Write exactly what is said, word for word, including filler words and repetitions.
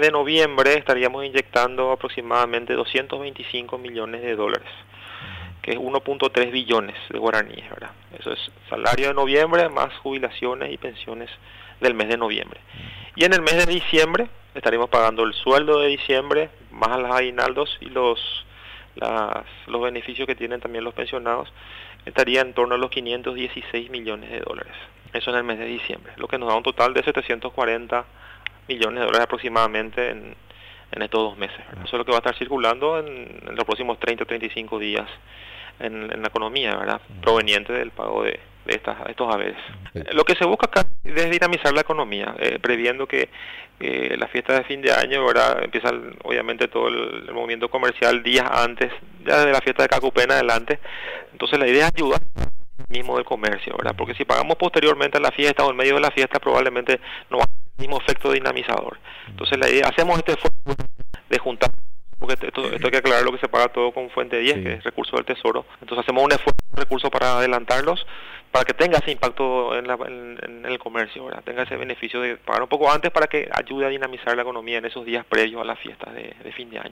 de noviembre estaríamos inyectando aproximadamente doscientos veinticinco millones de dólares, que es uno punto tres billones de guaraníes, ¿verdad? Eso es salario de noviembre más jubilaciones y pensiones del mes de noviembre. Y en el mes de diciembre estaremos pagando el sueldo de diciembre, más los aguinaldos y los, las, los beneficios que tienen también los pensionados, estaría en torno a los quinientos dieciséis millones de dólares. Eso en el mes de diciembre, lo que nos da un total de setecientos cuarenta millones de dólares aproximadamente en, en estos dos meses, ¿verdad? Eso es lo que va a estar circulando en, en los próximos treinta a treinta y cinco días en, en la economía, ¿verdad? Proveniente del pago de, de estas, estos haberes. Lo que se busca acá es dinamizar la economía, eh, previendo que eh, la fiesta de fin de año, ¿verdad? Empieza el, obviamente todo el, el movimiento comercial días antes, ya desde la fiesta de Cacupé en adelante. Entonces la idea es ayudar mismo del comercio, ¿verdad? Porque si pagamos posteriormente a la fiesta o en medio de la fiesta, probablemente no va a tener el mismo efecto dinamizador. Entonces la idea, hacemos este esfuerzo de juntar, porque esto, esto hay que aclarar, lo que se paga todo con fuente diez, sí, que es recurso del tesoro. Entonces hacemos un esfuerzo de recursos para adelantarlos, para que tenga ese impacto en, la, en, en el comercio, ¿verdad? Tenga ese beneficio de pagar un poco antes para que ayude a dinamizar la economía en esos días previos a las fiestas de, de fin de año.